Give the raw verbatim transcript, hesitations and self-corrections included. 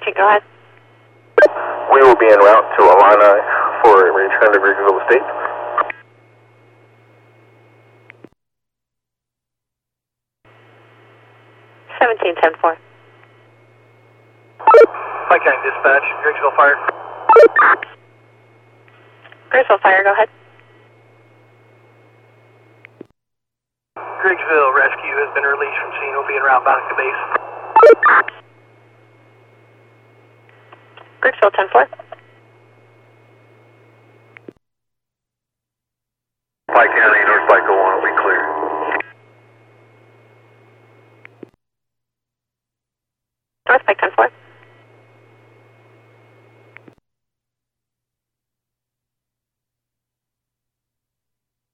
Beacon, go ahead. We will be en route to Alana for a return to Griggsville Estates. seventeen ten four. Pike County Dispatch, Griggsville Fire. Griggsville Fire, go ahead. Griggsville Rescue has been released from scene. Will be en route back to base. Griggsville ten four. Pike County, North Pike one will be clear.